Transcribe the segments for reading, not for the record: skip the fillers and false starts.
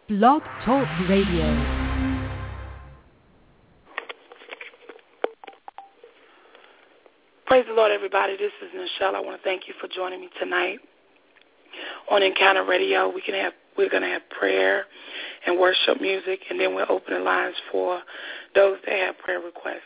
Blog Talk Radio. Praise the Lord, everybody. This is Nichelle. I want to thank you for joining me tonight on Encounter Radio. We're going to have prayer and worship music, and then we'll open the lines for those that have prayer requests.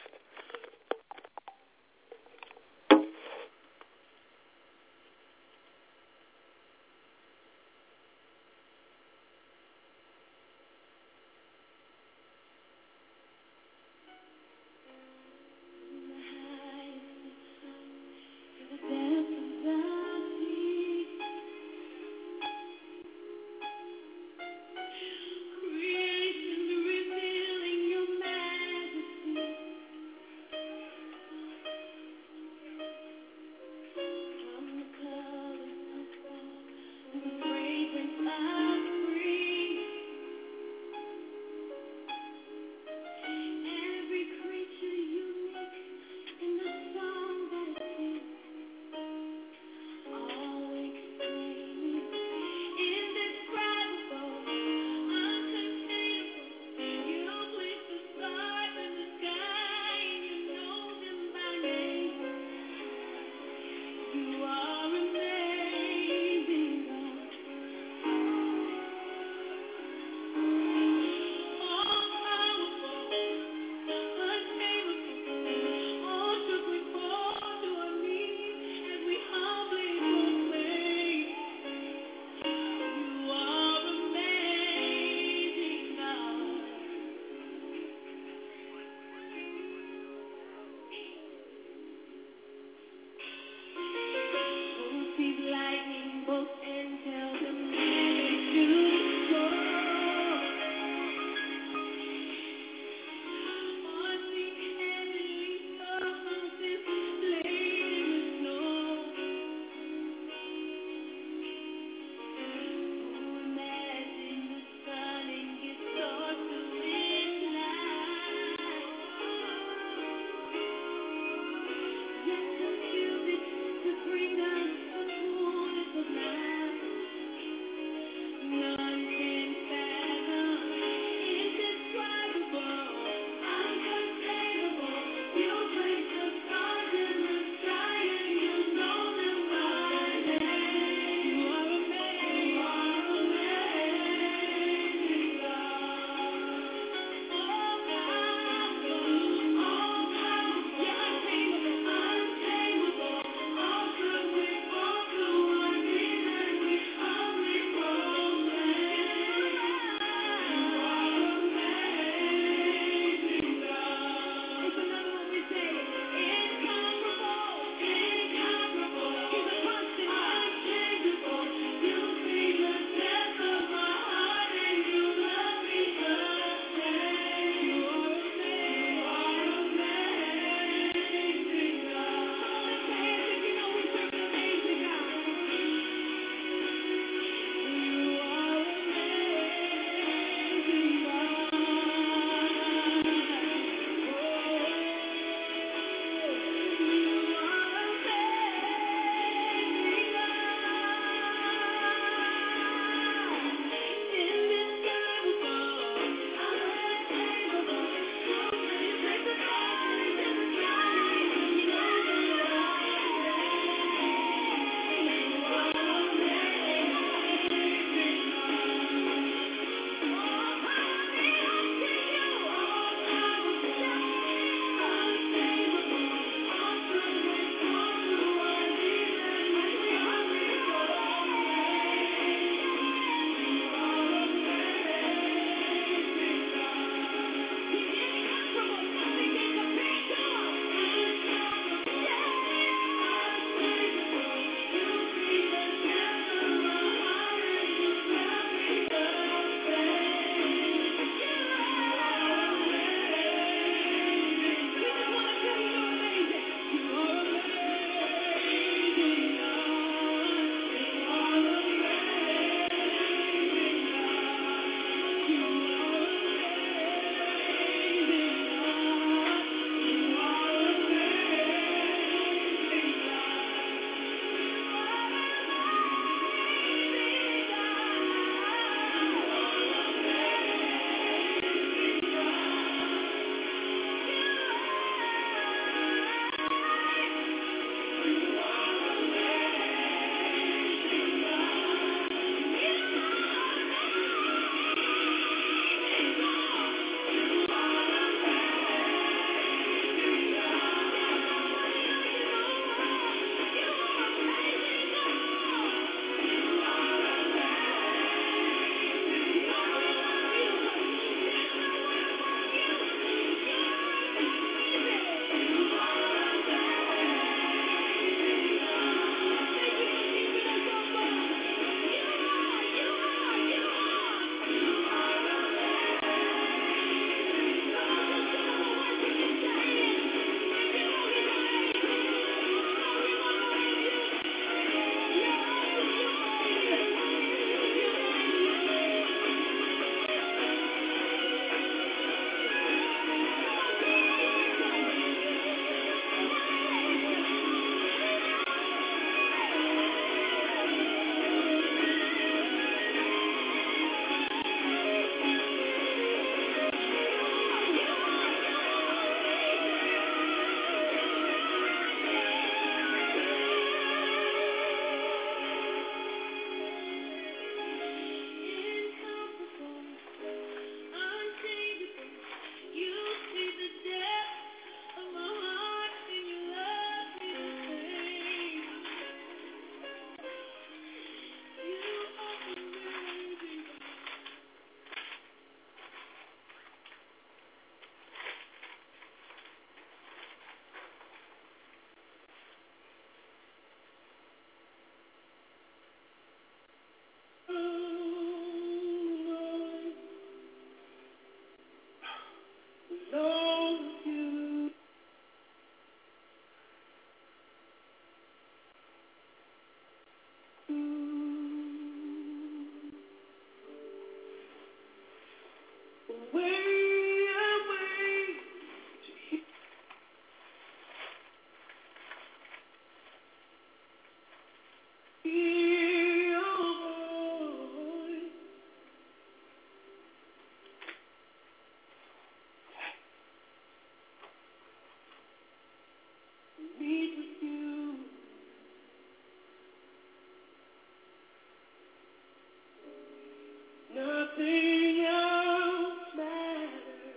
Nothing else matters.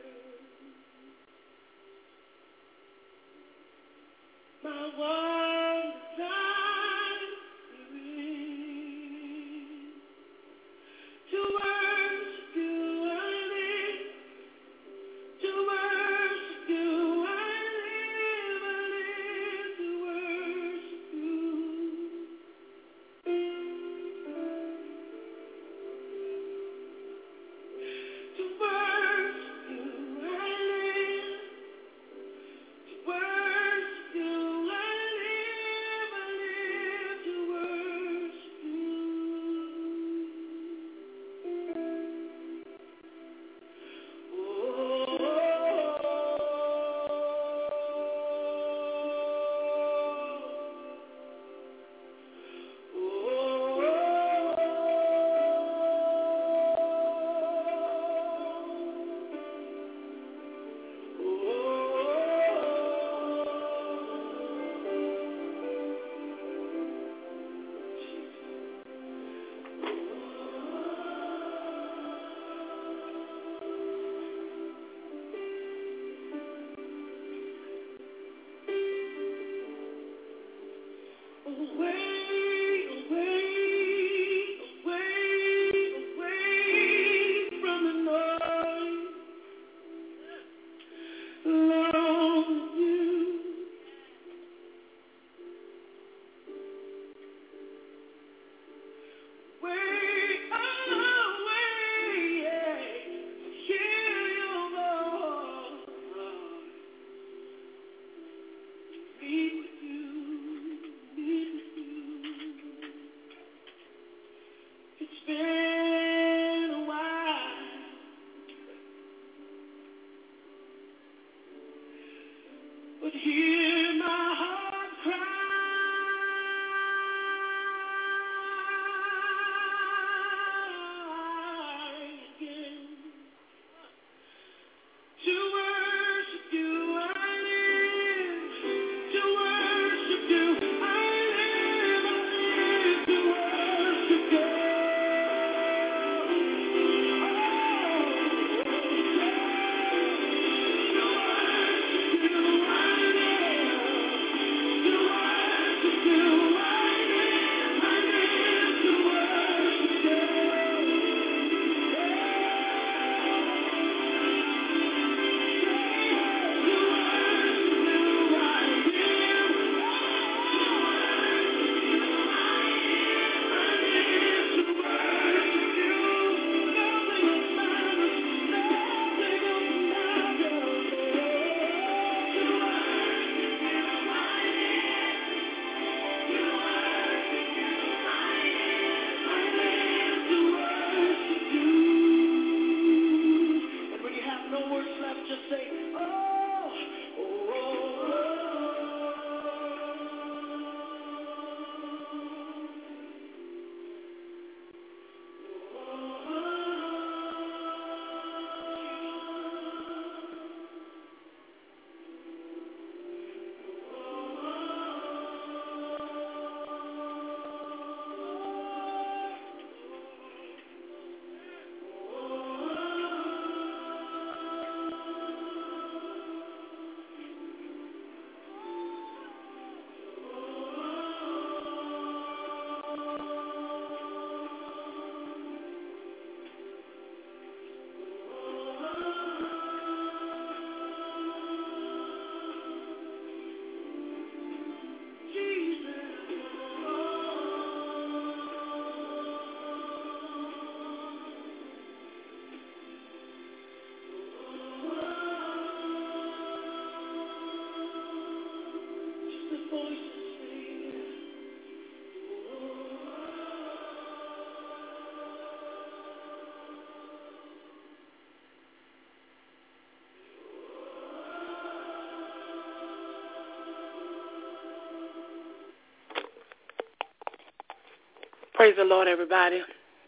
My one desire to worship you, I live. To worship you, I live to worship you. To worship you, I live. To worship you, I live to worship Praise the Lord, everybody.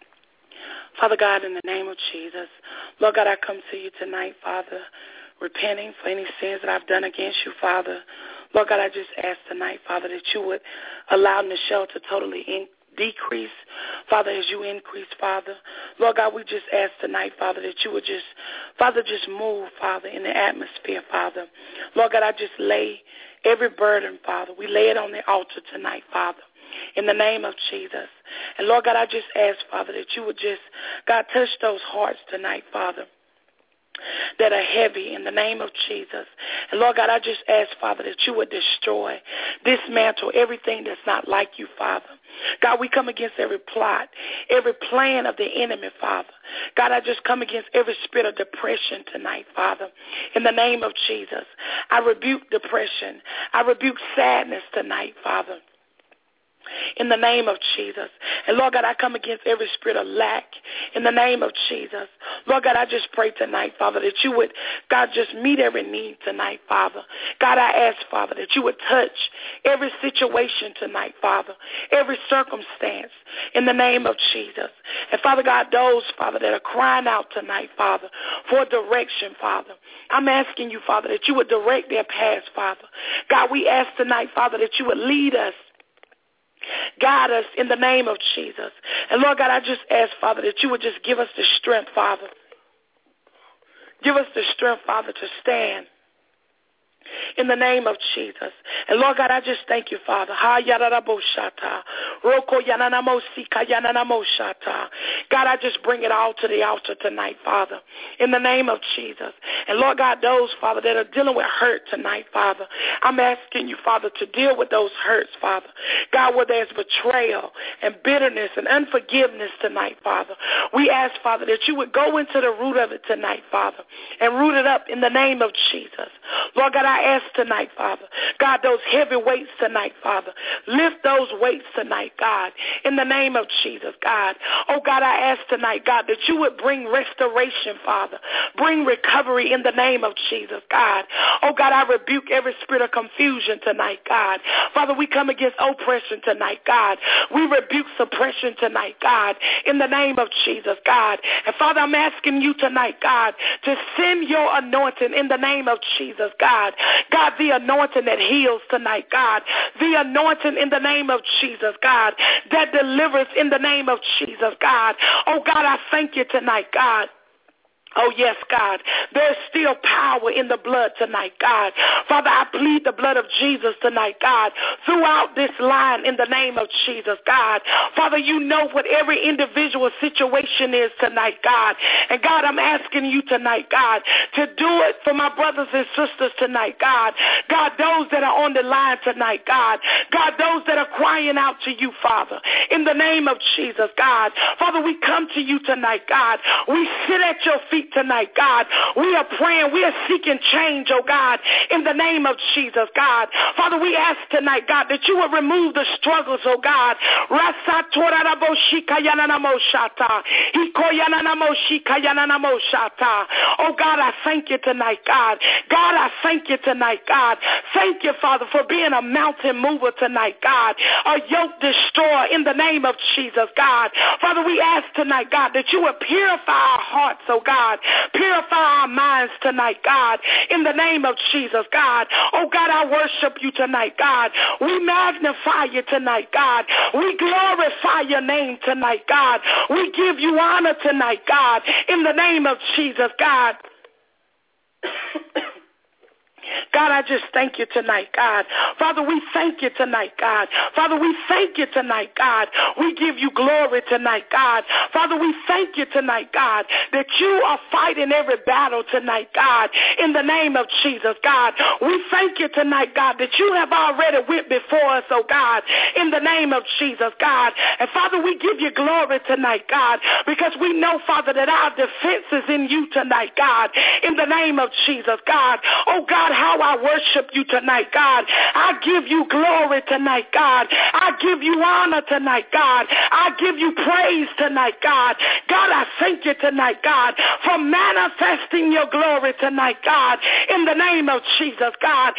Father God, in the name of Jesus, Lord God, I come to you tonight, Father, repenting for any sins that I've done against you, Father. Lord God, I just ask tonight, Father, that you would allow Nichelle to totally decrease, Father, as you increase, Father. Lord God, we just ask tonight, Father, that you would just, Father, just move, Father, in the atmosphere, Father. Lord God, I just lay every burden, Father. We lay it on the altar tonight, Father, in the name of Jesus. And Lord God, I just ask, Father, that you would just, God, touch those hearts tonight, Father, that are heavy in the name of Jesus. And Lord God, I just ask, Father, that you would destroy, dismantle everything that's not like you, Father. God, we come against every plot, every plan of the enemy, Father. God, I just come against every spirit of depression tonight, Father, in the name of Jesus. I rebuke depression. I rebuke sadness tonight, Father, in the name of Jesus. And Lord God, I come against every spirit of lack in the name of Jesus. Lord God, I just pray tonight, Father, that you would, God, just meet every need tonight, Father. God, I ask, Father, that you would touch every situation tonight, Father, every circumstance in the name of Jesus. And Father God, those, Father, that are crying out tonight, Father, for direction, Father, I'm asking you, Father, that you would direct their paths, Father. God, we ask tonight, Father, that you would lead us, guide us in the name of Jesus. And Lord God, I just ask, Father, that you would just give us the strength, Father. Give us the strength, Father, to stand in the name of Jesus. And Lord God, I just thank you, Father. God, I just bring it all to the altar tonight, Father, in the name of Jesus. And Lord God, those, Father, that are dealing with hurt tonight, Father, I'm asking you, Father, to deal with those hurts, Father. God, where there's betrayal and bitterness and unforgiveness tonight, Father, we ask, Father, that you would go into the root of it tonight, Father, and root it up in the name of Jesus. Lord God, I ask tonight, Father, God, those heavy weights tonight, Father, lift those weights tonight, God, in the name of Jesus, God. Oh, God, I ask tonight, God, that you would bring restoration, Father, bring recovery in the name of Jesus, God. Oh, God, I rebuke every spirit of confusion tonight, God. Father, we come against oppression tonight, God. We rebuke suppression tonight, God, in the name of Jesus, God. And Father, I'm asking you tonight, God, to send your anointing in the name of Jesus, God. God, the anointing that heals tonight, God. The anointing in the name of Jesus, God, that delivers in the name of Jesus, God. Oh, God, I thank you tonight, God. Oh, yes, God. There's still power in the blood tonight, God. Father, I plead the blood of Jesus tonight, God, throughout this line in the name of Jesus, God. Father, you know what every individual situation is tonight, God. And, God, I'm asking you tonight, God, to do it for my brothers and sisters tonight, God. God, those that are on the line tonight, God. God, those that are crying out to you, Father, in the name of Jesus, God. Father, we come to you tonight, God. We sit at your feet tonight, God. We are praying. We are seeking change, oh God, in the name of Jesus, God. Father, we ask tonight, God, that you will remove the struggles, oh God. Oh God, I thank you tonight, God. God, I thank you tonight, God. Thank you, Father, for being a mountain mover tonight, God. A yoke destroyer in the name of Jesus, God. Father, we ask tonight, God, that you would purify our hearts, oh God. Purify our minds tonight, God, in the name of Jesus, God. Oh, God, I worship you tonight, God. We magnify you tonight, God. We glorify your name tonight, God. We give you honor tonight, God, in the name of Jesus, God. God, I just thank you tonight, God. Father, we thank you tonight, God. Father, we thank you tonight, God. We give you glory tonight, God. Father, we thank you tonight, God, that you are fighting every battle tonight, God, in the name of Jesus, God. We thank you tonight, God, that you have already went before us, oh God, in the name of Jesus, God. And Father, we give you glory tonight, God, because we know, Father, that our defense is in you tonight, God, in the name of Jesus, God. Oh, God, how I worship you tonight, God. I give you glory tonight, God. I give you honor tonight, God. I give you praise tonight, God. God, I thank you tonight, God, for manifesting your glory tonight, God, in the name of Jesus, God.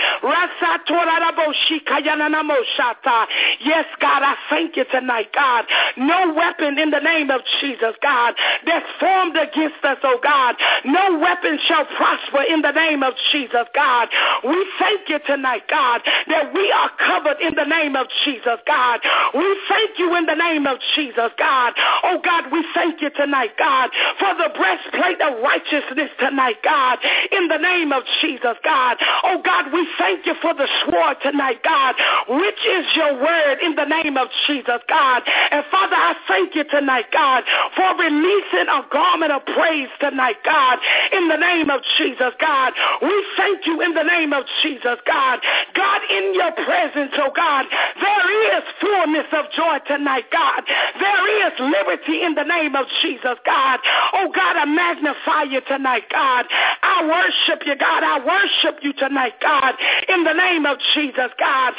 Yes, God, I thank you tonight, God. No weapon in the name of Jesus, God, that's formed formed against us, oh God. No weapon shall prosper in the name of Jesus, God. We thank you tonight, God, that we are covered in the name of Jesus, God. We thank you in the name of Jesus, God. Oh God, we thank you tonight, God, for the breastplate of righteousness tonight, God, in the name of Jesus, God. Oh God, we thank you for the sword tonight, God, which is your word in the name of Jesus, God. And Father, I thank you tonight, God, for releasing a garment of praise tonight, God, in the name of Jesus, God. We thank you in the name of Jesus, God. God, in your presence, oh God, there is fullness of joy tonight, God. There is liberty in the name of Jesus, God. Oh God, I magnify you tonight, God. I worship you, God. I worship you tonight, God, in the name of Jesus, God.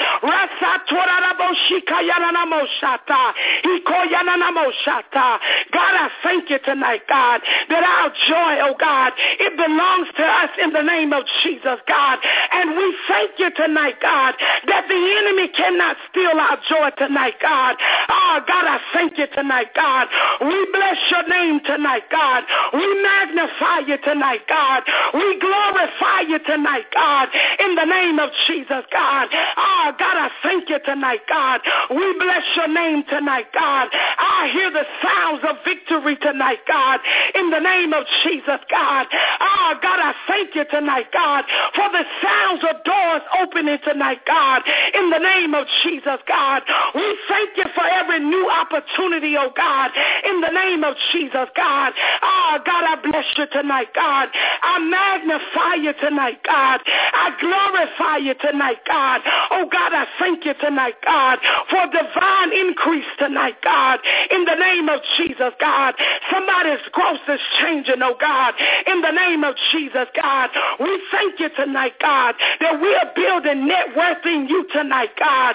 God, I thank you tonight, God, that our joy, oh God, it belongs to us in the name of Jesus, God. And we thank you tonight, God, that the enemy cannot steal our joy tonight, God. Oh, God, I thank you tonight, God. We bless your name tonight, God. We magnify you tonight, God. We glorify you tonight, God, in the name of Jesus, God. Oh, God, I thank you tonight, God. We bless your name tonight, God. I hear the sounds of victory tonight, God, in the name of Jesus, God. Oh, God, I thank you tonight, God, for the sounds of doors opening tonight, God, in the name of Jesus, God. We thank you for every new opportunity, oh God, in the name of Jesus, God. Oh, God, I bless you tonight, God. I magnify you tonight, God. I glorify you tonight, God. Oh, God, I thank you tonight, God, for divine increase tonight, God, in the name of Jesus, God. Somebody's growth is changing, oh God, in the name of Jesus, God. We thank you tonight, God, that we are building net worth in you tonight, God.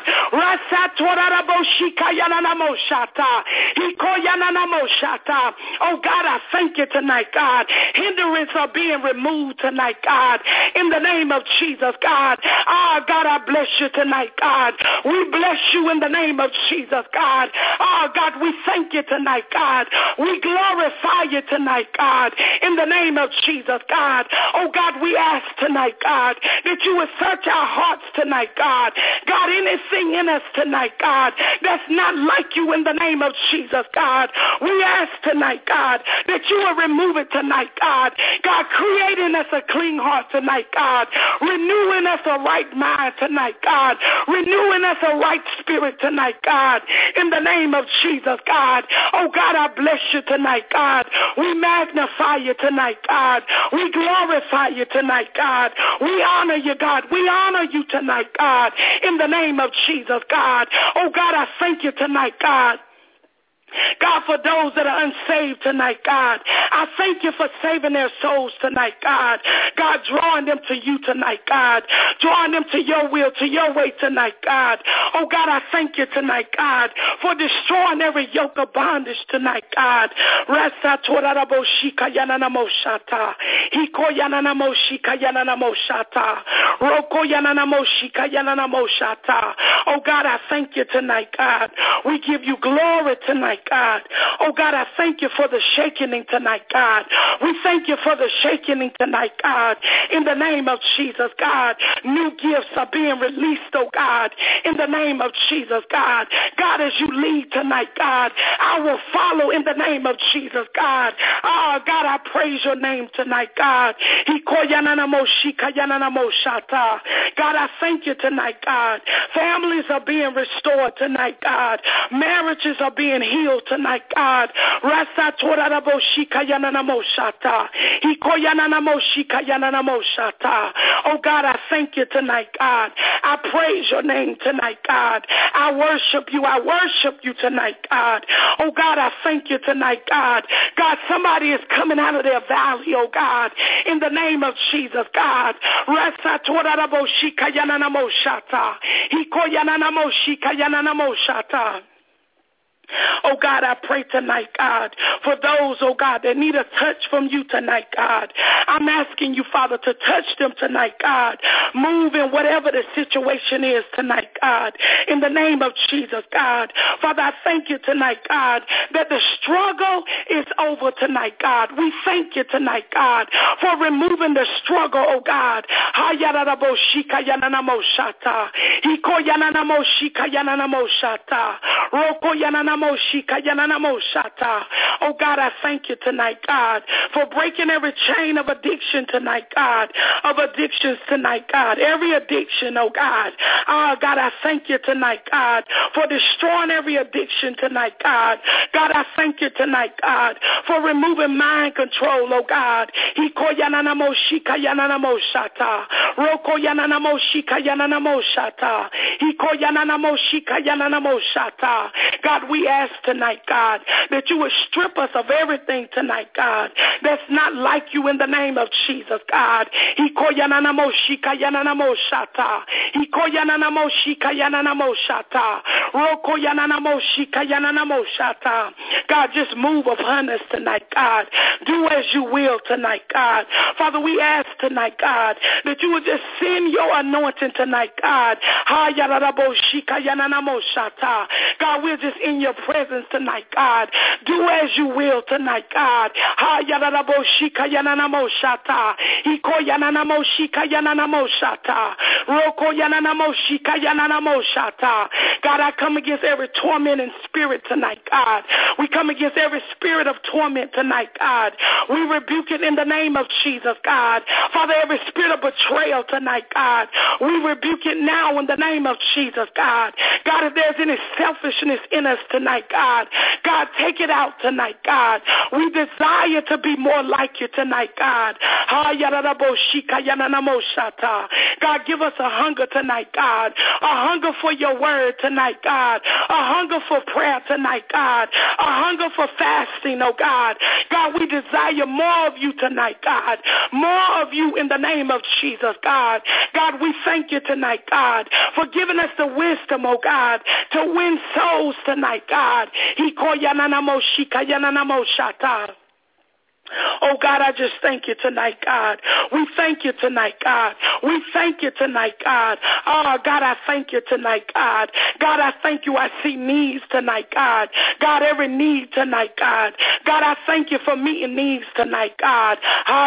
Oh God, I thank you tonight, God. Hindrance are being removed tonight, God, in the name of Jesus, God. Oh God, I bless you tonight, God. We bless you in the name of Jesus, God. Oh God, we thank you tonight, God. We glorify you tonight, God, in the name of Jesus, God. Oh God, we ask tonight, God, that you would search our hearts tonight, God. God, anything in us tonight, God, that's not like you in the name of Jesus, God. We ask tonight, God, that you will remove it tonight, God. God, creating us a clean heart tonight, God. Renewing us a right mind tonight, God. Renewing us a right spirit tonight, God. In the name of Jesus, God. Oh, God, I bless you tonight, God. We magnify you tonight, God. We glorify you tonight, God. We honor you, God. We honor you tonight, God. In the name of Jesus, God. Oh, God, I thank you tonight, God. God, for those that are unsaved tonight, God, I thank you for saving their souls tonight, God. God, drawing them to you tonight, God. Drawing them to your will, to your way tonight, God. Oh, God, I thank you tonight, God, for destroying every yoke of bondage tonight, God. Oh, God, I thank you tonight, God. We give you glory tonight, God. Oh, God, I thank you for the shaking tonight, God. We thank you for the shaking tonight, God. In the name of Jesus, God. New gifts are being released, oh, God. In the name of Jesus, God. God, as you lead tonight, God, I will follow in the name of Jesus, God. Oh, God, I praise your name tonight, God. God, I thank you tonight, God. Families are being restored tonight, God. Marriages are being healed tonight, God. Oh, God, I thank you tonight, God. I praise your name tonight, God. I worship you. I worship you tonight, God. Oh, God, I thank you tonight, God. God, somebody is coming out of their valley, oh, God, in the name of Jesus, God. Oh, God, I pray tonight, God, for those, oh, God, that need a touch from you tonight, God. I'm asking you, Father, to touch them tonight, God. Move in whatever the situation is tonight, God. In the name of Jesus, God. Father, I thank you tonight, God, that the struggle is over tonight, God. We thank you tonight, God, for removing the struggle, oh, God. Oh, God, I thank you tonight, God, for breaking every chain of addiction tonight, God, of addictions tonight, God, every addiction, oh, God. Oh, God, I thank you tonight, God, for destroying every addiction tonight, God. God, I thank you tonight, God, for removing mind control, oh, God. God, we ask tonight, God, that you would strip us of everything tonight, God, that's not like you in the name of Jesus, God. God, just move upon us tonight, God. Do as you will tonight, God. Father, we ask tonight, God, that you would just send your anointing tonight, God. God, we're just in your presence tonight, God. Do as you will tonight, God. God, I come against every tormenting spirit tonight, God. We come against every spirit of torment tonight, God. We rebuke it in the name of Jesus, God. Father, every spirit of betrayal tonight, God, we rebuke it now in the name of Jesus, God. God, if there's any selfishness in us tonight, God, God, take it out tonight, God. We desire to be more like you tonight, God. God, give us a hunger tonight, God. A hunger for your word tonight, God. A hunger for prayer tonight, God. A hunger for fasting, oh God. God, we desire more of you tonight, God. More of you in the name of Jesus, God. God, we thank you tonight, God, for giving us the wisdom, oh God, to win souls tonight, God. Oh, God, I just thank you tonight, God. We thank you tonight, God. We thank you tonight, God. Oh, God, I thank you tonight, God. God, I thank you. I see needs tonight, God. God, every need tonight, God. God, I thank you for meeting needs tonight, God. God,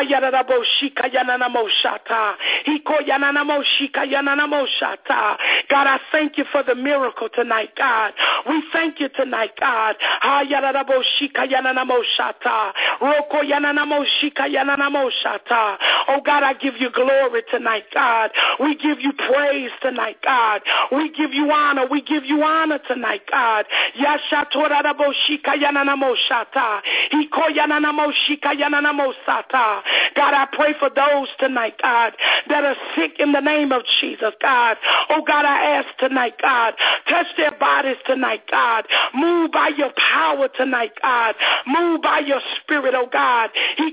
I thank you for the miracle tonight, God. We thank you tonight, God. Oh, God, I give you glory tonight, God. We give you praise tonight, God. We give you honor. We give you honor tonight, God. God, I pray for those tonight, God, that are sick in the name of Jesus, God. Oh, God, I ask tonight, God, touch their bodies tonight, God. Move by your power tonight, God. Move by your spirit, oh God.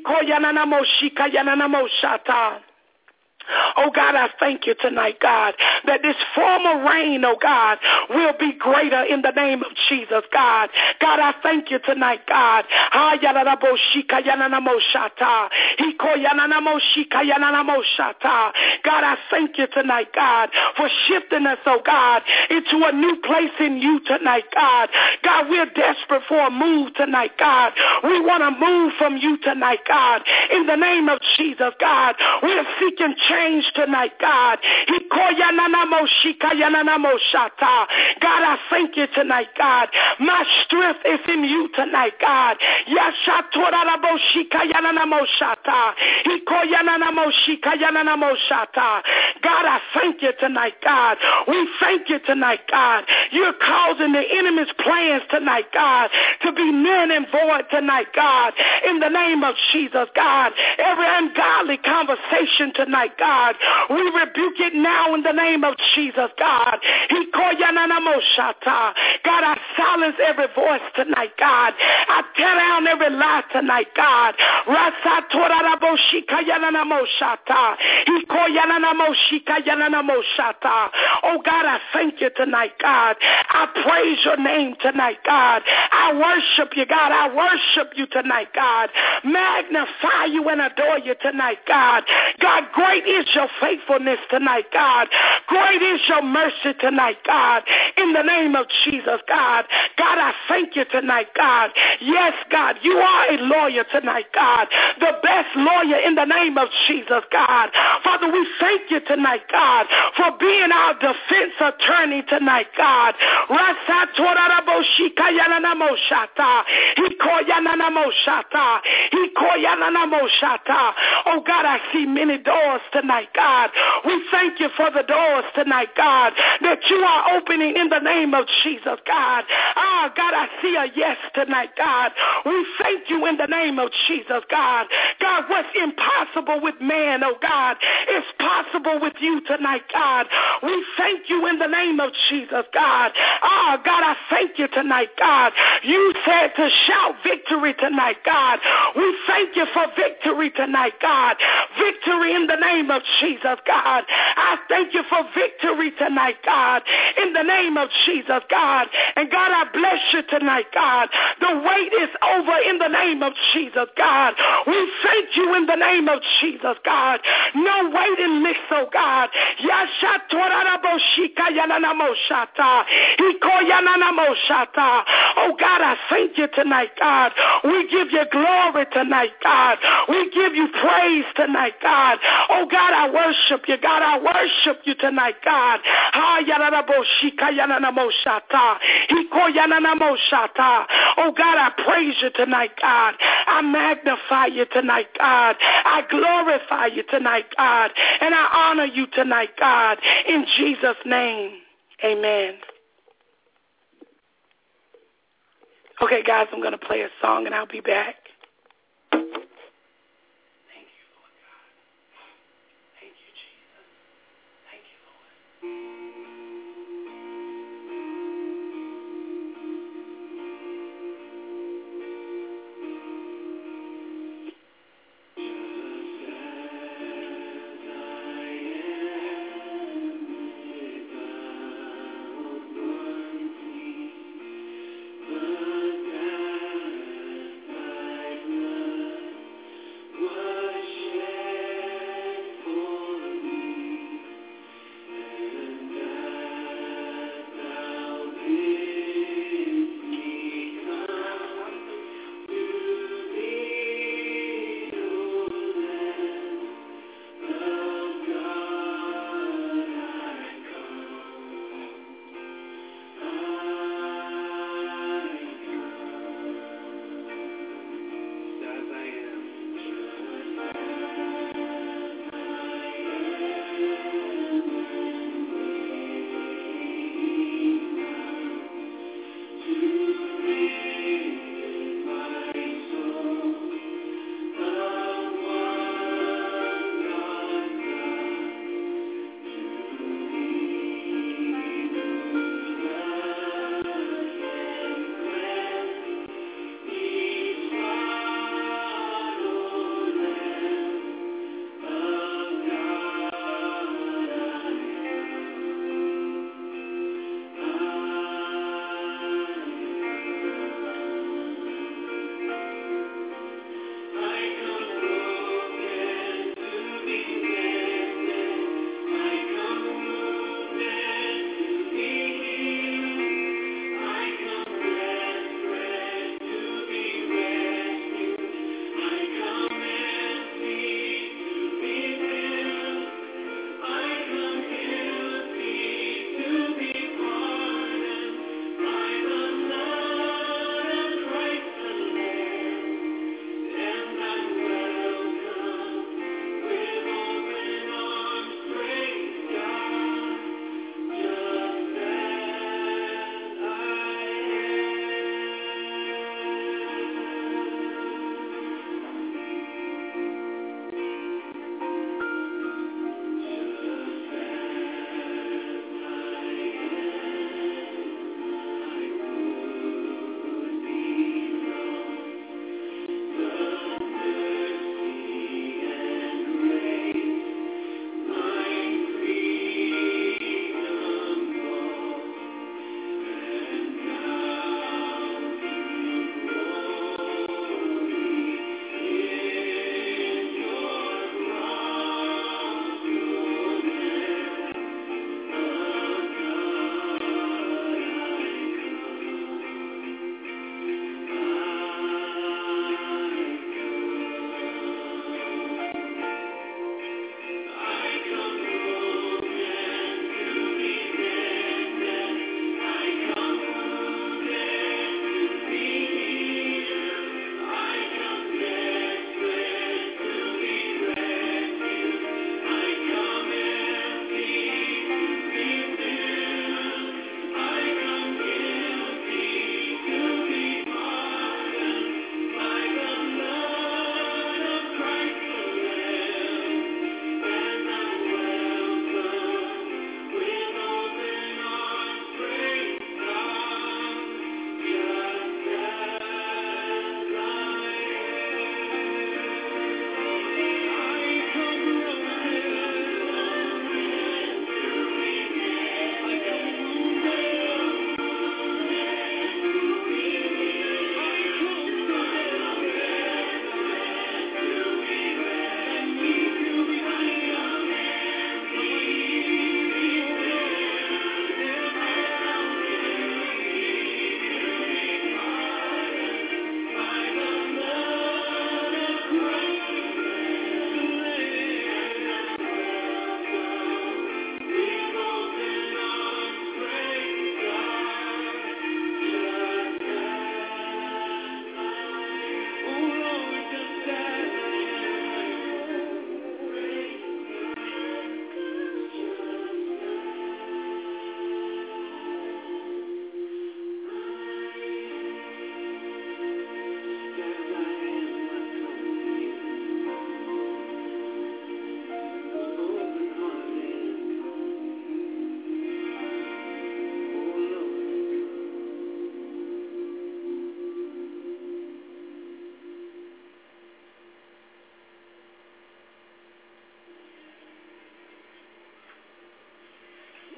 Oh, God, I thank you tonight, God, that this former rain, oh, God, will be greater in the name of Jesus, God. God, I thank you tonight, God. God, I thank you tonight, God, for shifting us, oh, God, into a new place in you tonight, God. God, we're desperate for a move tonight, God. We want to move from you tonight, God. In the name of Jesus, God, we're seeking change tonight, God. God, I thank you tonight, God. My strength is in you tonight, God. God, I thank you tonight, God. We thank you tonight, God. You're causing the enemy's plans tonight, God, to be null and void tonight, God. In the name of Jesus, God. Every ungodly conversation tonight, God, God. We rebuke it now in the name of Jesus, God. God, I silence every voice tonight, God. I tear down every lie tonight, God. Oh, God, I thank you tonight, God. I praise your name tonight, God. I worship you, God. I worship you tonight, God. Magnify you and adore you tonight, God. God, great is your faithfulness tonight, God. Great is your mercy tonight, God. In the name of Jesus, God. God, I thank you tonight, God. Yes, God, you are a lawyer tonight, God. The best lawyer in the name of Jesus, God. Father, we thank you tonight, God, for being our defense attorney tonight, God. Oh, God, I see many doors tonight, God. We thank you for the doors tonight, God, that you are opening in the name of Jesus, God. Ah, God, I see a yes tonight, God. We thank you in the name of Jesus, God. God, what's impossible with man, oh God, is possible with you tonight, God. We thank you in the name of Jesus, God. Ah, God, I thank you tonight, God. You said to shout victory tonight, God. We thank you for victory tonight, God. Victory in the name of Jesus, God. I thank you for victory tonight, God, in the name of Jesus, God. And God, I bless you tonight, God. The wait is over in the name of Jesus, God. We thank you in the name of Jesus, God. No waiting list, oh God. Oh God, I thank you tonight, God. We give you glory tonight, God. We give you praise tonight, God. Oh God, I worship you, God. I worship you tonight, God. Oh God, I praise you tonight, God. I magnify you tonight, God. I glorify you tonight, God. And I honor you tonight, God. In Jesus' name, amen. Okay, guys, I'm going to play a song and I'll be back. Thank you, Lord God. Thank you, Jesus. Thank you, Lord.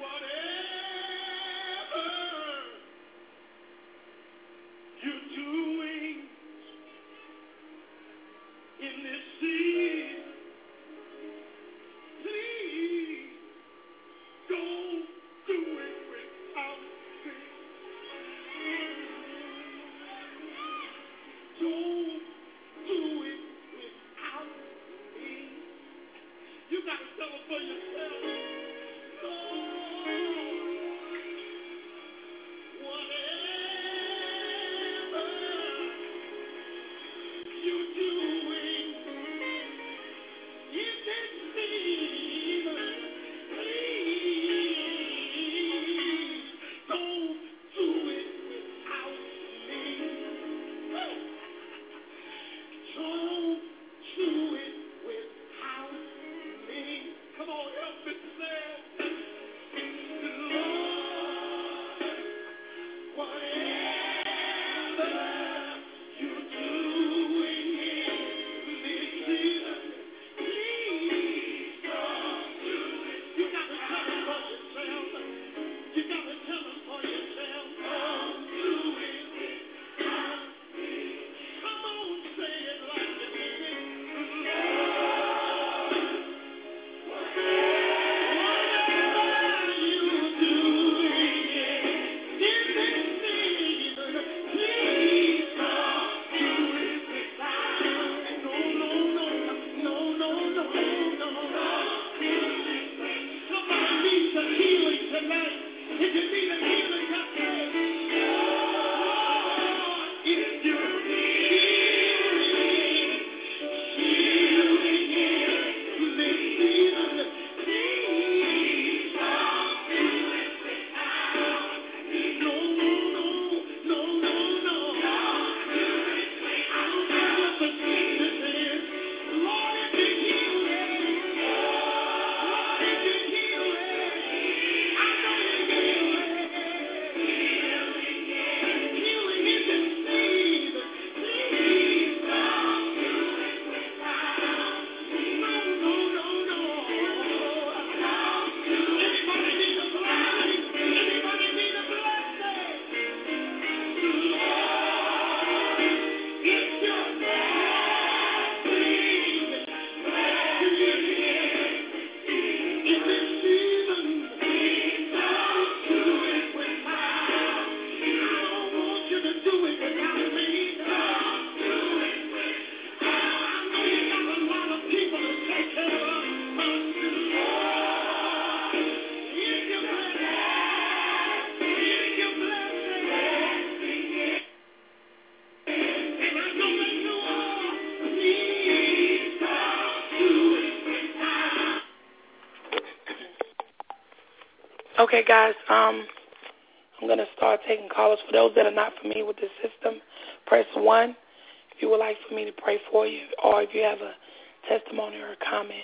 Okay, guys, I'm going to start taking callers. For those that are not familiar with the system, press 1 if you would like for me to pray for you, or if you have a testimony or a comment.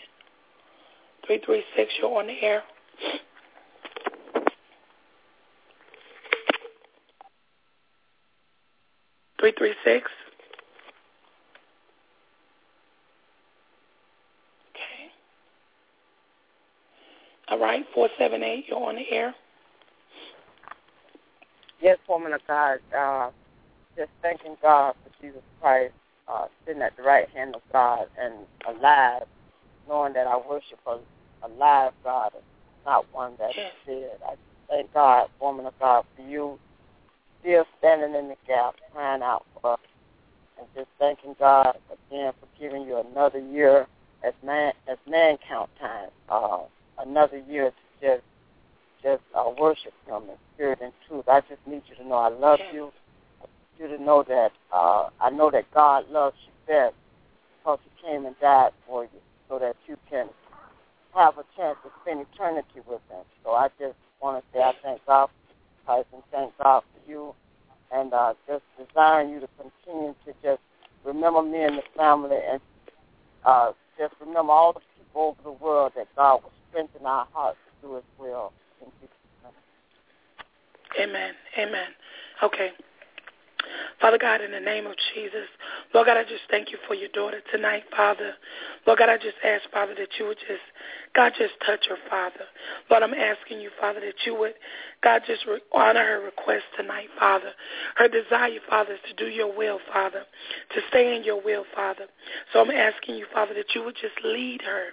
336, you're on the air. Okay. All right, 478, you're on the air. Yes, woman of God, just thanking God for Jesus Christ, sitting at the right hand of God and alive, knowing that I worship a live God and not one that is dead. I thank God, woman of God, for you still standing in the gap, crying out for us, and just thanking God again for giving you another year as man count time, another year to just worship Him in spirit and truth. I just need you to know I love you. I need you to know that I know that God loves you best because He came and died for you so that you can have a chance to spend eternity with Him. So I just want to say I thank God for Christ and thank God for you, and just desiring you to continue to just remember me and the family, and just remember all the people over the world that God will strengthen our hearts to do His will. Amen. Okay. Father God, in the name of Jesus, Lord God, I just thank you for your daughter tonight, Father. Lord God, I just ask, Father, that you would just touch her, Father. Lord, I'm asking you, Father, that you would, God, just honor her request tonight, Father. Her desire, Father, is to do your will, Father, to stay in your will, Father. So I'm asking you, Father, that you would just lead her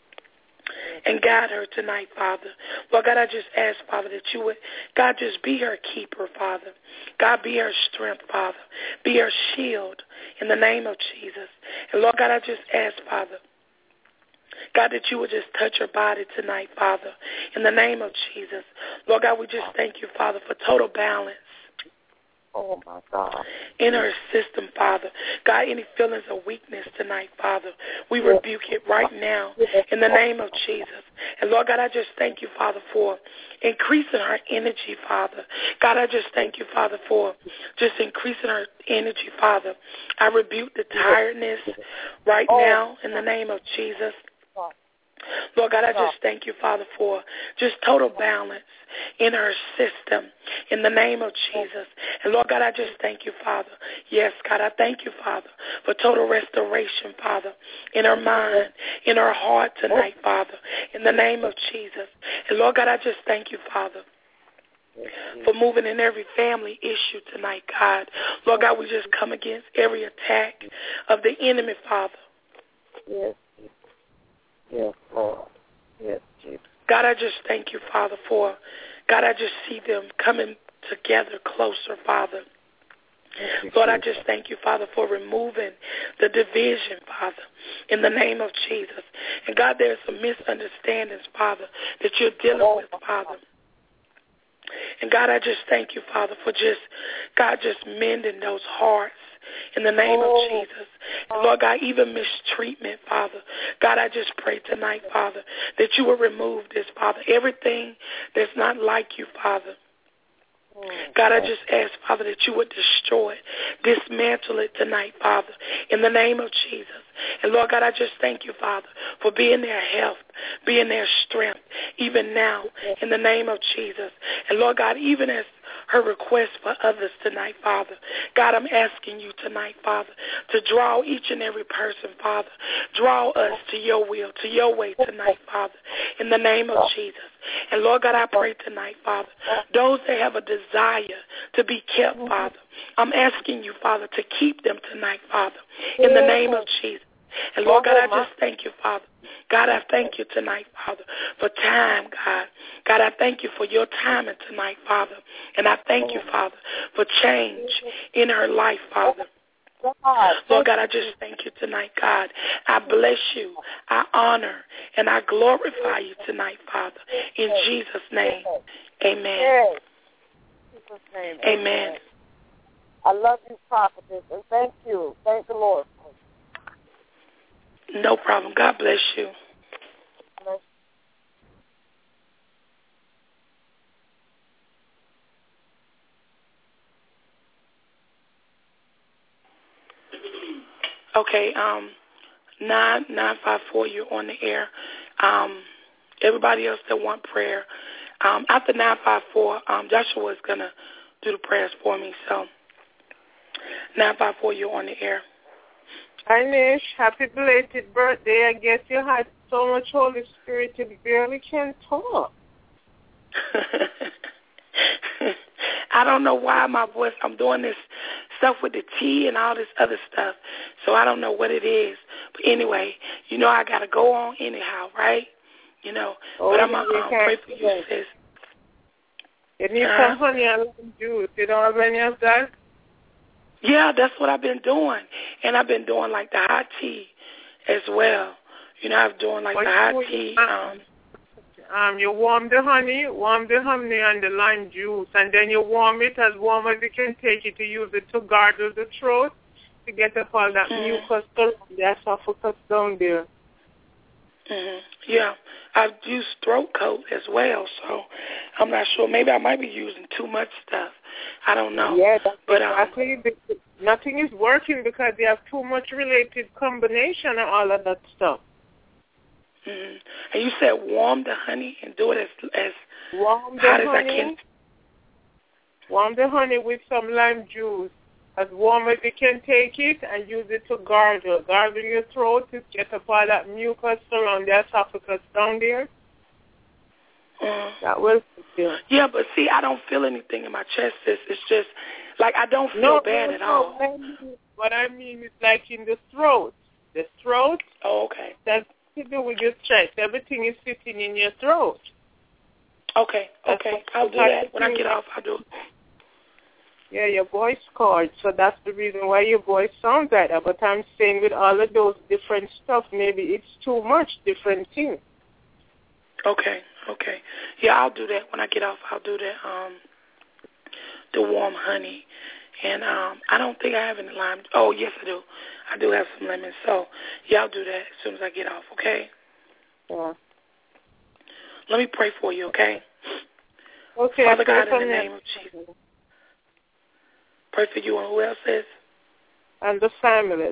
and guide her tonight, Father. Lord God, I just ask, Father, that you would, God, just be her keeper, Father. God, be her strength, Father. Be her shield in the name of Jesus. And Lord God, I just ask, Father, God, that you would just touch her body tonight, Father, in the name of Jesus. Lord God, we just thank you, Father, for total balance. Oh, my God. In her system, Father. God, any feelings of weakness tonight, Father, we rebuke it right now in the name of Jesus. And Lord God, I just thank you, Father, for increasing her energy, Father. God, I just thank you, Father, for just increasing her energy, Father. I rebuke the tiredness right now in the name of Jesus. Lord God, I just thank you, Father, for just total balance in her system in the name of Jesus. And Lord God, I just thank you, Father. Yes, God, I thank you, Father, for total restoration, Father, in her mind, in her heart tonight, Father, in the name of Jesus. And Lord God, I just thank you, Father, for moving in every family issue tonight, God. Lord God, we just come against every attack of the enemy, Father. Yes. Yes, Lord. Yes, Jesus. God, I just thank you, Father, for, God, I just see them coming together closer, Father. Lord, I just thank you, Father, for removing the division, Father, in the name of Jesus. And God, there's some misunderstandings, Father, that you're dealing with, Father. And God, I just thank you, Father, for just, God, just mending those hearts in the name of Jesus. And Lord God, even mistreatment, Father. God, I just pray tonight, Father, that you will remove this, Father. Everything that's not like you, Father. God, I just ask, Father, that you would destroy it, dismantle it tonight, Father, in the name of Jesus. And Lord God, I just thank you, Father, for being their health, being their strength, even now, in the name of Jesus. And Lord God, even as her request for others tonight, Father, God, I'm asking you tonight, Father, to draw each and every person, Father. Draw us to your will, to your way tonight, Father, in the name of Jesus. And Lord God, I pray tonight, Father, those that have a desire to be kept, Father, I'm asking you, Father, to keep them tonight, Father, in the name of Jesus. And Lord God, I just thank you, Father. God, I thank you tonight, Father, for time, God. God, I thank you for your timing tonight, Father. And I thank you, Father, for change in her life, Father. Lord God, I just thank you tonight, God. I bless you, I honor, and I glorify you tonight, Father. In Jesus' name, amen. Amen. I love you, prophetess, and thank you. Thank the Lord. No problem. God bless you. Okay, 9954, you're on the air. Everybody else that want prayer, after 954, Joshua is going to do the prayers for me. So 954, you're on the air. Hi, Nish. Happy belated birthday. I guess you had so much Holy Spirit you barely can talk. I don't know why my voice, I'm doing this stuff with the tea and all this other stuff, so I don't know what it is. But anyway, you know I got to go on anyhow, right? You know, but I'm going to pray for you, sis. You need some honey and lime juice. You don't have any of that? Yeah, that's what I've been doing. And I've been doing, like, the hot tea as well. You know, I'm doing, like, the hot tea. You warm the honey and the lime juice, and then you warm it as warm as you can take it to use it to gargle the throat to get up all that mucus that suffers down there. Yeah, I've used throat coat as well, so I'm not sure. Maybe I might be using too much stuff. I don't know. Yeah, but exactly. Nothing is working because they have too much related combination and all of that stuff. And you said warm the honey and do it as warm the hot honey, as I can. Warm the honey with some lime juice as warm as you can take it, and use it to gargle. Gargle your throat to get up all that mucus around the esophagus down there. That will help you. Yeah, but see, I don't feel anything in my chest, sis. It's just, like, I don't feel bad at all. What I mean is like in the throat. The throat. Oh, okay. That's to do with your stress. Everything is sitting in your throat. Okay. I'll do that. When I get off, I'll do it. Yeah, your voice chord. So that's the reason why your voice sounds like that. But I'm saying with all of those different stuff, maybe it's too much different things. Okay. Yeah, I'll do that. When I get off, I'll do that. The warm honey. And I don't think I have any lime. Oh, yes, I do. I do have some lemon. So, yeah, I'll do that as soon as I get off, okay? Yeah. Let me pray for you, okay? Okay. Father God, in the name of Jesus. Pray for you, and who else is? And the family.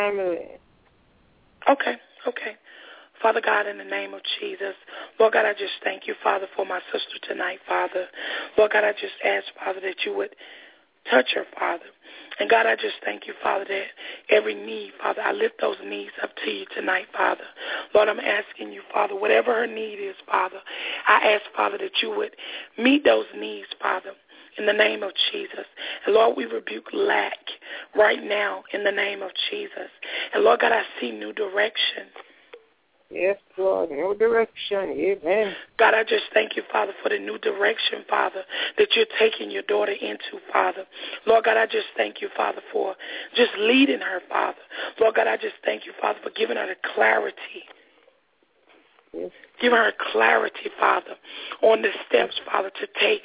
Okay. Father God, in the name of Jesus, Lord God, I just thank you, Father, for my sister tonight, Father. Lord God, I just ask, Father, that you would touch her, Father. And God, I just thank you, Father, that every need, Father, I lift those needs up to you tonight, Father. Lord, I'm asking you, Father, whatever her need is, Father, I ask, Father, that you would meet those needs, Father, in the name of Jesus. And Lord, we rebuke lack right now in the name of Jesus. And Lord God, I see new direction. Yes, Lord, new direction. Amen. God, I just thank you, Father, for the new direction, Father, that you're taking your daughter into, Father. Lord God, I just thank you, Father, for just leading her, Father. Lord God, I just thank you, Father, for giving her the clarity. Yes. Give her clarity, Father, on the steps, Father, to take.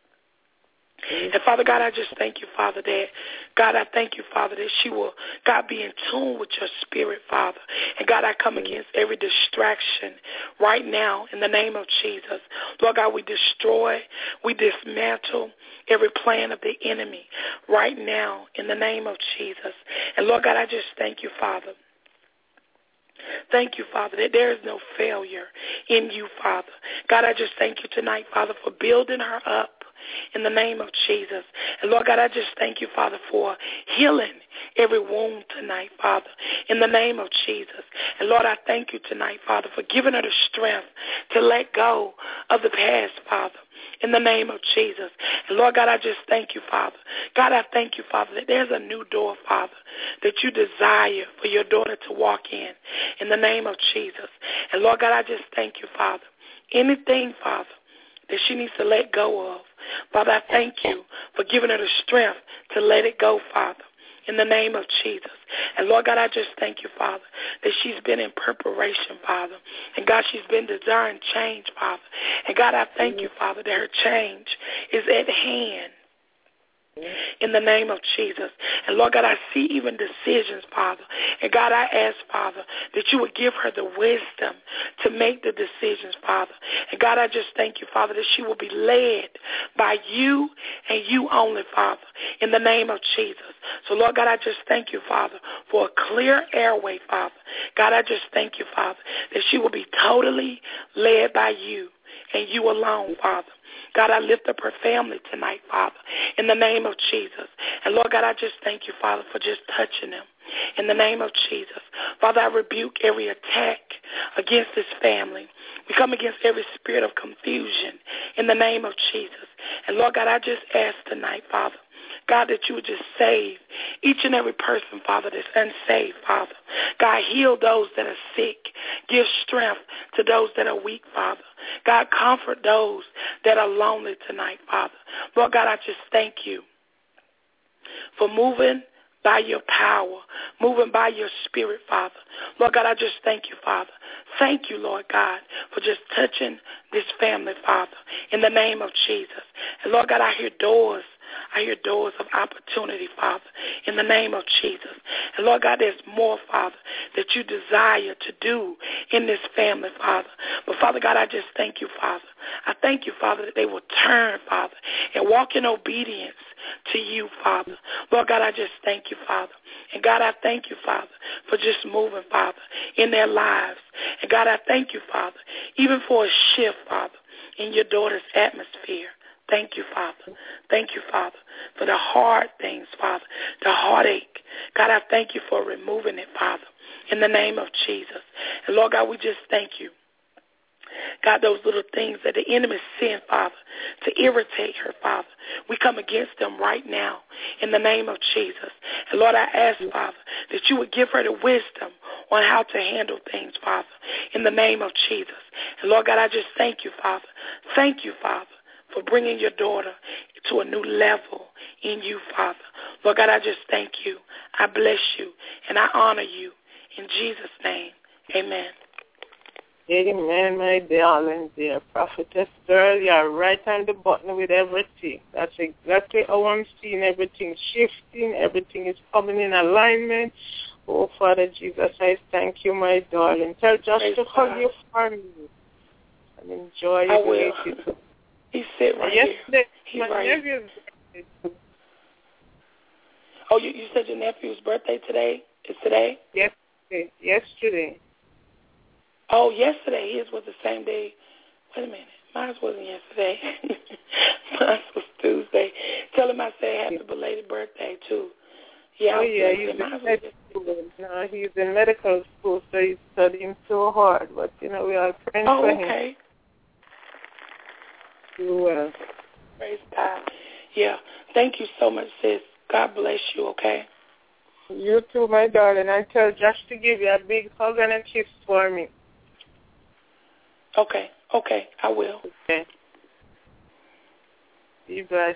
And Father God, I just thank you, Father, that, God, I thank you, Father, that she will, God, be in tune with your spirit, Father. And God, I come against every distraction right now in the name of Jesus. Lord God, we destroy, we dismantle every plan of the enemy right now in the name of Jesus. And Lord God, I just thank you, Father. Thank you, Father, that there is no failure in you, Father. God, I just thank you tonight, Father, for building her up in the name of Jesus. And Lord God, I just thank you, Father, for healing every wound tonight, Father, in the name of Jesus. And Lord, I thank you tonight, Father, for giving her the strength to let go of the past, Father, in the name of Jesus. And Lord God, I just thank you, Father. God, I thank you, Father, that there's a new door, Father, that you desire for your daughter to walk in the name of Jesus. And Lord God, I just thank you, Father. Anything, Father, that she needs to let go of, Father, I thank you for giving her the strength to let it go, Father, in the name of Jesus. And Lord God, I just thank you, Father, that she's been in preparation, Father. And God, she's been desiring change, Father. And God, I thank you, Father, that her change is at hand. In the name of Jesus. And Lord God, I see even decisions, Father. And God, I ask, Father, that you would give her the wisdom to make the decisions, Father. And God, I just thank you, Father, that she will be led by you and you only, Father, in the name of Jesus. So Lord God, I just thank you, Father, for a clear airway, Father. God, I just thank you, Father, that she will be totally led by you and you alone, Father. God, I lift up her family tonight, Father, in the name of Jesus. And Lord God, I just thank you, Father, for just touching them in the name of Jesus. Father, I rebuke every attack against this family. We come against every spirit of confusion in the name of Jesus. And Lord God, I just ask tonight, Father, God, that you would just save each and every person, Father, that's unsaved, Father. God, heal those that are sick. Give strength to those that are weak, Father. God, comfort those that are lonely tonight, Father. Lord God, I just thank you for moving by your power, moving by your spirit, Father. Lord God, I just thank you, Father. Thank you, Lord God, for just touching this family, Father, in the name of Jesus. And Lord God, I hear doors of opportunity, Father, in the name of Jesus. And Lord God, there's more, Father, that you desire to do in this family, Father. But Father God, I just thank you, Father. I thank you, Father, that they will turn, Father, and walk in obedience to you, Father. Lord God, I just thank you, Father. And God, I thank you, Father, for just moving, Father, in their lives. And God, I thank you, Father, even for a shift, Father, in your daughter's atmosphere. Thank you, Father. Thank you, Father, for the hard things, Father, the heartache. God, I thank you for removing it, Father, in the name of Jesus. And, Lord God, we just thank you. God, those little things that the enemy sent, Father, to irritate her, Father, we come against them right now in the name of Jesus. And, Lord, I ask, Father, that you would give her the wisdom on how to handle things, Father, in the name of Jesus. And, Lord God, I just thank you, Father. Thank you, Father, for bringing your daughter to a new level in you, Father. Lord God, I just thank you. I bless you, and I honor you. In Jesus' name, amen. Amen, my darling, dear prophetess girl. You're right on the button with everything. That's exactly how I'm seeing everything shifting. Everything is coming in alignment. Oh, Father Jesus, I thank you, my darling. Tell Josh to hug you for me and enjoy your relationship. He's sitting right here. He's my right nephew's here. Oh, you said your nephew's birthday today? Is today? Yesterday. Oh, yesterday. His was the same day. Wait a minute. Mine wasn't yesterday. Mine was Tuesday. Tell him I said happy belated birthday, too. Yeah, he's in medical school, so he's studying so hard. But, we are praying for him. Oh, okay. Do well. Praise God. Yeah. Thank you so much, sis. God bless you, okay? You too, my darling. I tell Josh to give you a big hug and a kiss for me. Okay, I will. Okay. Be blessed.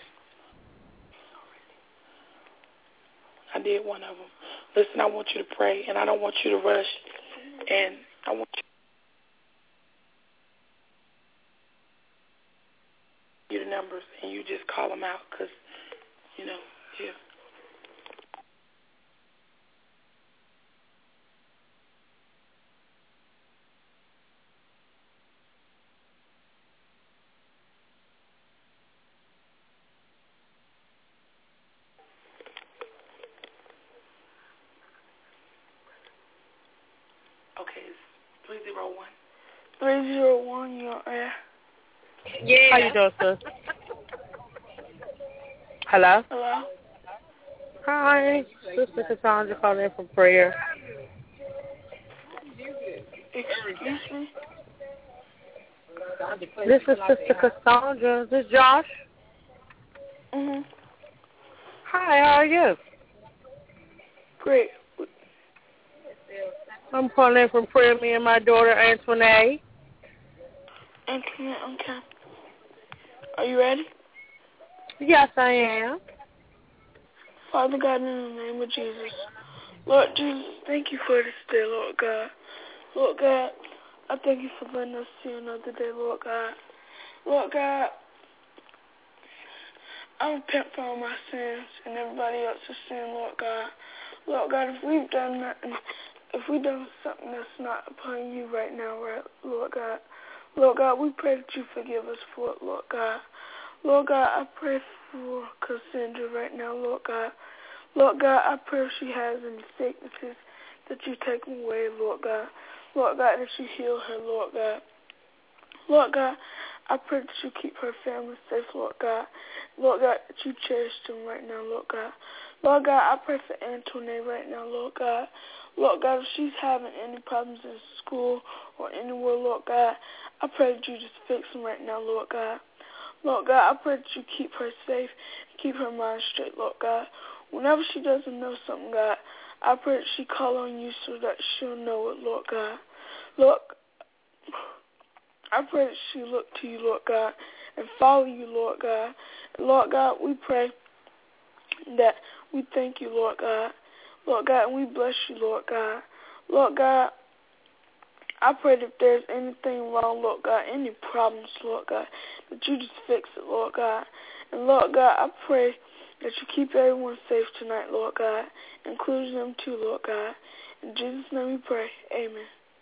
I did one of them. Listen, I want you to pray, and I don't want you to rush, and I want you the numbers, and you just call them out, because, yeah. Okay, it's 301. 301, you're there. Yeah. How you doing, sir? Hello? Hello? Hi. Sister Cassandra calling in from prayer. Excuse me? This is Sister Cassandra. This is Josh? Mm-hmm. Hi, how are you? Great. I'm calling in from prayer, me and my daughter, Antoinette. Antoinette, okay. Are you ready? Yes, I am. Father God, in the name of Jesus, Lord Jesus, thank you for this day, Lord God. Lord God, I thank you for letting us see another day, Lord God. Lord God, I repent for all my sins and everybody else's sin, Lord God. Lord God, if we've done nothing, if we've done something that's not upon you right now, right, Lord God, we pray that you forgive us for it, Lord God. Lord God, I pray for Cassandra right now, Lord God. Lord God, I pray if she has any sicknesses that you take them away, Lord God. Lord God, that you heal her, Lord God. Lord God, I pray that you keep her family safe, Lord God. Lord God, that you cherish them right now, Lord God. Lord God, I pray for Antoinette right now, Lord God. Lord God, if she's having any problems in school or anywhere, Lord God, I pray that you just fix them right now, Lord God. Lord God, I pray that you keep her safe, keep her mind straight, Lord God. Whenever she doesn't know something, God, I pray that she call on you so that she'll know it, Lord God. Lord, I pray that she look to you, Lord God, and follow you, Lord God. And Lord God, we pray that we thank you, Lord God. Lord God, and we bless you, Lord God. Lord God, I pray that if there's anything wrong, Lord God, any problems, Lord God, that you just fix it, Lord God. And Lord God, I pray that you keep everyone safe tonight, Lord God, including them too, Lord God. In Jesus' name we pray. Amen.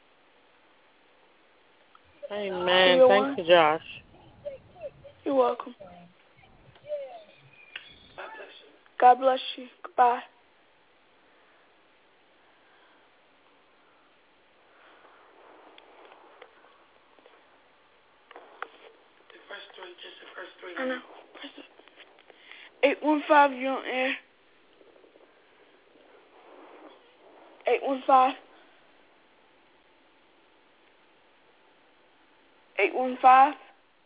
Amen. Thank you, Josh. You're welcome. God bless you. Goodbye. The first just the first 3. I know. 815, you're on air. 815. 815.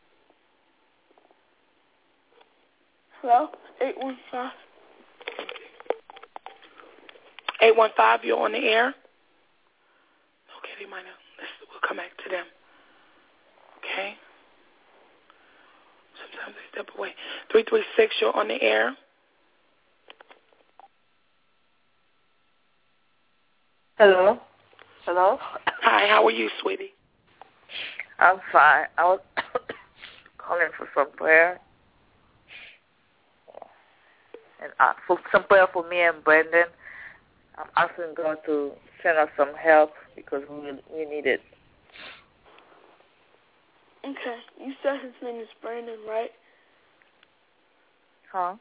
Hello? 815. 815, you're on the air. Okay, they might have. We'll come back to them. Okay. Sometimes they step away. 336, you're on the air. Hello. Hello. Hi, how are you, sweetie? I'm fine. I was calling for some prayer. And for some prayer for me and Brandon. I'm asking God to send us some help because we need it. Okay. You said his name is Brandon, right? Huh?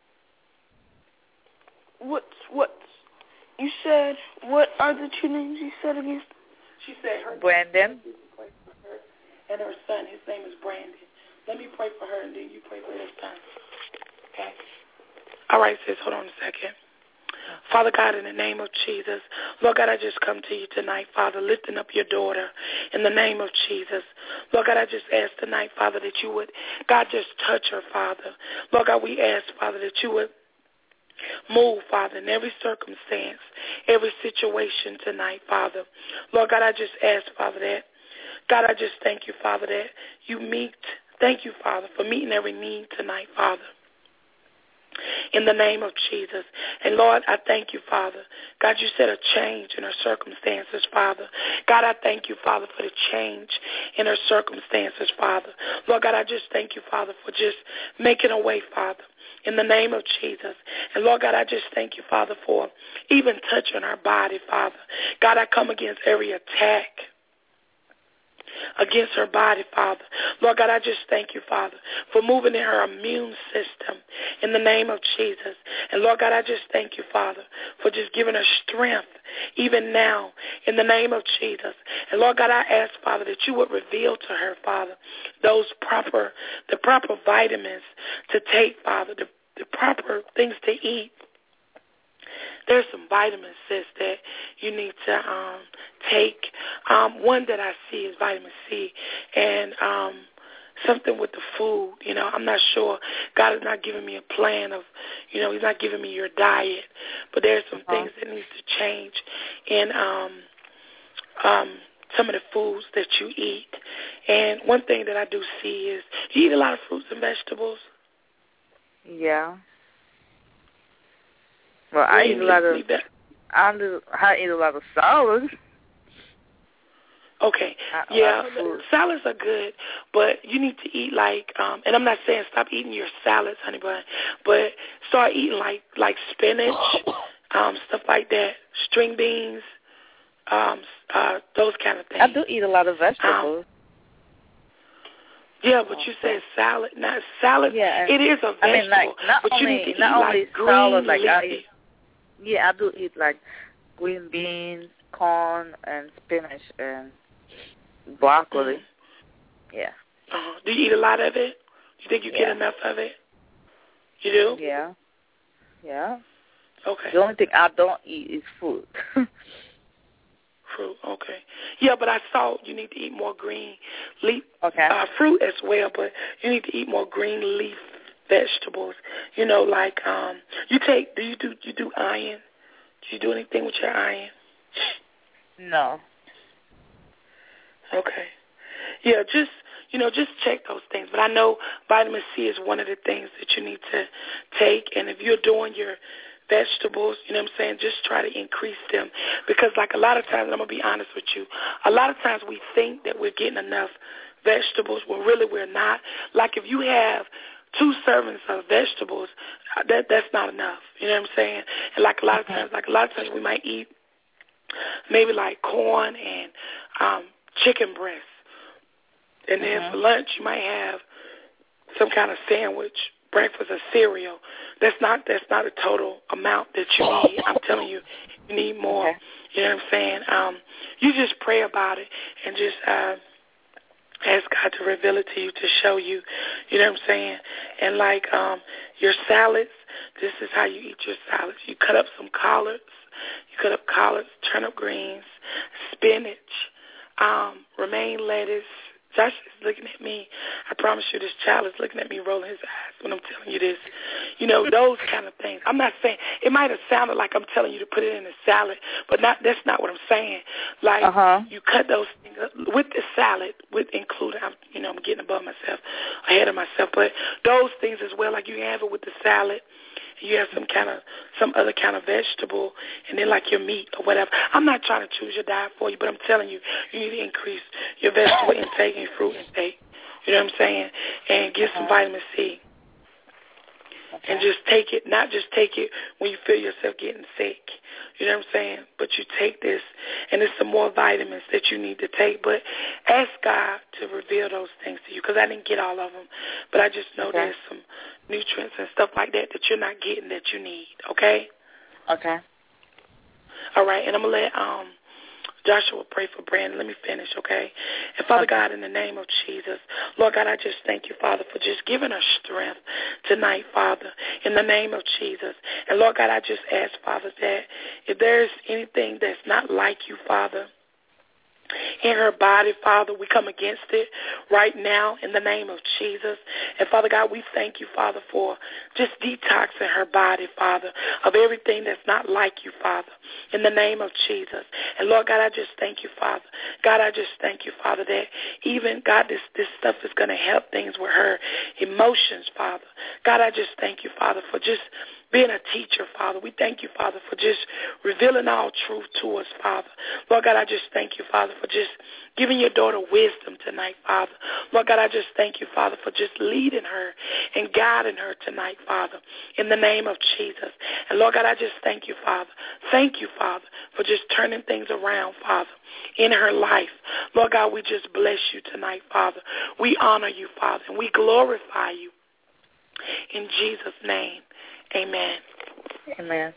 You said, what are the 2 names you said again? She said her Brandon. And her son, his name is Brandon. Let me pray for her, and then you pray for his son. Okay? All right, sis, hold on a second. Father God, in the name of Jesus, Lord God, I just come to you tonight, Father, lifting up your daughter in the name of Jesus. Lord God, I just ask tonight, Father, that you would, God, just touch her, Father. Lord God, we ask, Father, that you would move, Father, in every circumstance, every situation tonight, Father. Lord God, I just ask, Father, that, God, I just thank you, Father, that you meet, thank you, Father, for meeting every need tonight, Father. In the name of Jesus. And Lord, I thank you, Father. God, you said a change in her circumstances, Father. God, I thank you, Father, for the change in her circumstances, Father. Lord God, I just thank you, Father, for just making a way, Father, in the name of Jesus. And Lord God, I just thank you, Father, for even touching her body, Father. God, I come against every attack against her body, Father. Lord God, I just thank you, Father, for moving in her immune system in the name of Jesus. And Lord God, I just thank you, Father, for just giving her strength even now in the name of Jesus. And Lord God, I ask, Father, that you would reveal to her, Father, the proper vitamins to take, Father, the proper things to eat. There's some vitamins, sis, that you need to take. One that I see is vitamin C, and something with the food. You know, I'm not sure. God is not giving me a plan of, you know, he's not giving me your diet. But there's some things that needs to change in some of the foods that you eat. And one thing that I do see is, you eat a lot of fruits and vegetables? Yeah. Well, I eat a lot of salads. Okay. Yeah, salads are good, but you need to eat like, and I'm not saying stop eating your salads, honey bun, but start eating like spinach, stuff like that, string beans, those kind of things. I do eat a lot of vegetables. Yeah, but you said salad. Not salad. Yeah, it is a vegetable. I mean, like, but you need to eat like green leafy. I do eat like green beans, corn, and spinach, and broccoli. Mm-hmm. Yeah. Do you eat a lot of it? Do you think you get enough of it? You do? Yeah. Yeah. Okay. The only thing I don't eat is fruit. Fruit, okay. Yeah, but I saw you need to eat more green leaf fruit as well, but you need to eat more green leaf vegetables. You know, like you do iron? Do you do anything with your iron? No. Okay. Yeah, just check those things. But I know vitamin C is one of the things that you need to take, and if you're doing your vegetables, you know what I'm saying, just try to increase them. Because like a lot of times, and I'm going to be honest with you, a lot of times we think that we're getting enough vegetables when really we're not. Like if you have 2 servings of vegetables, that's not enough. You know what I'm saying? And like a lot of times we might eat maybe like corn and chicken breast. And then for lunch you might have some kind of sandwich, breakfast, or cereal. That's not a total amount that you need. I'm telling you, you need more. You know what I'm saying? You just pray about it and just Ask God to reveal it to you, to show you. You know what I'm saying? And like your salads, this is how you eat your salads. You cut up some collards. You cut up collards, turnip greens, spinach, romaine lettuce. Josh is looking at me. I promise you this child is looking at me rolling his eyes when I'm telling you this. You know, those kind of things. I'm not saying, it might have sounded like I'm telling you to put it in a salad, but that's not what I'm saying. Like, you cut those things up with the salad, with including, I'm getting above myself, ahead of myself, but those things as well, like you have it with the salad. You have some other kind of vegetable, and then like your meat or whatever. I'm not trying to choose your diet for you, but I'm telling you, you need to increase your vegetable intake and fruit intake. You know what I'm saying? And get some vitamin C. And just take it, not just take it when you feel yourself getting sick. You know what I'm saying? But you take this, and there's some more vitamins that you need to take. But ask God to reveal those things to you, because I didn't get all of them. But I just know there's some nutrients and stuff like that that you're not getting that you need, okay? Okay. All right, and I'm going to let Joshua pray for Brandon. Let me finish, okay? And Father God, in the name of Jesus, Lord God, I just thank you, Father, for just giving us strength tonight, Father, in the name of Jesus. And Lord God, I just ask, Father, that if there's anything that's not like you, Father, in her body, Father, we come against it right now in the name of Jesus. And Father God, we thank you, Father, for just detoxing her body, Father, of everything that's not like you, Father, in the name of Jesus. And Lord God, I just thank you, Father. God, I just thank you, Father, that even, God, this stuff is going to help things with her emotions, Father. God, I just thank you, Father, for just being a teacher, Father. We thank you, Father, for just revealing all truth to us, Father. Lord God, I just thank you, Father, for just giving your daughter wisdom tonight, Father. Lord God, I just thank you, Father, for just leading her and guiding her tonight, Father, in the name of Jesus. And Lord God, I just thank you, Father. Thank you, Father, for just turning things around, Father, in her life. Lord God, we just bless you tonight, Father. We honor you, Father, and we glorify you. In Jesus' name. Amen. Amen.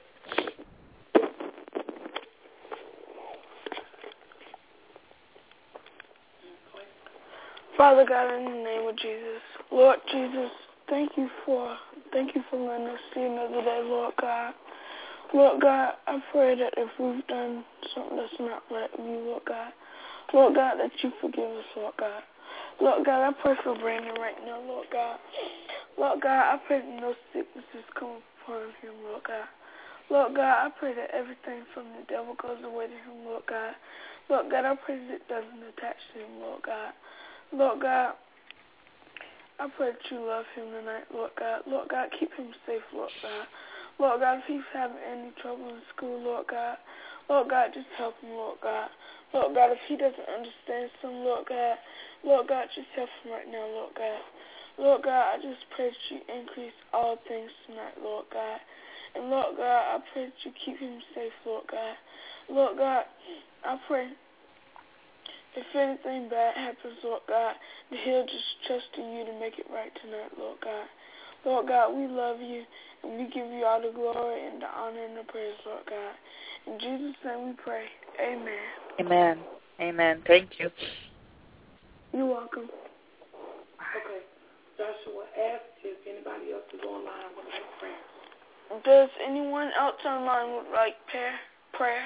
Father God, in the name of Jesus, Lord Jesus, thank you for letting us see another day, Lord God. Lord God, I pray that if we've done something that's not right with you, Lord God, that you forgive us, Lord God. Lord God, I pray for Brandon right now, Lord God. Lord God, I pray that no sicknesses come upon him, Lord God. Lord God, I pray that everything from the devil goes away to him, Lord God. Lord God, I pray that it doesn't attach to him, Lord God. Lord God, I pray that you love him tonight, Lord God. Lord God, keep him safe, Lord God. Lord God, if he's having any trouble in school, Lord God, just help him, Lord God. Lord God, if he doesn't understand some, Lord God, just help him right now, Lord God. Lord God, I just pray that you increase all things tonight, Lord God. And Lord God, I pray that you keep him safe, Lord God. Lord God, I pray if anything bad happens, Lord God, that he'll just trust in you to make it right tonight, Lord God. Lord God, we love you, and we give you all the glory and the honor and the praise, Lord God. In Jesus' name we pray. Amen. Amen. Amen. Thank you. You're welcome. Okay. Joshua asked if anybody else is online would like prayer. Does anyone else online would like prayer?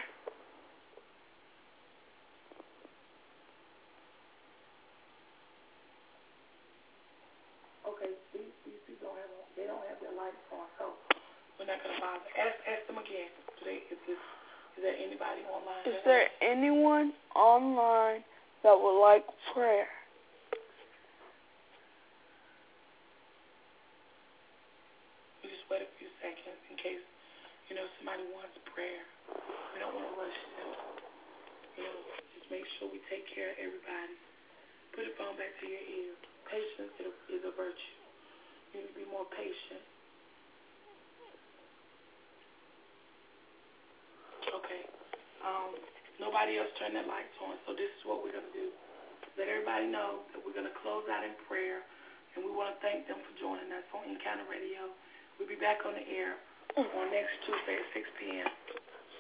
Okay, these people don't have their lights on, so we're not gonna bother. Ask them again. Is there anybody online? Is there anyone online that would like prayer? We just wait a few seconds in case, somebody wants prayer. We don't want to rush them. Just make sure we take care of everybody. Put your phone back to your ear. Patience is a virtue. You need to be more patient. Okay. Nobody else turned their lights on, so this is what we're going to do. Let everybody know that we're going to close out in prayer, and we want to thank them for joining us on Encounter Radio. We'll be back on the air on next Tuesday at 6 p.m.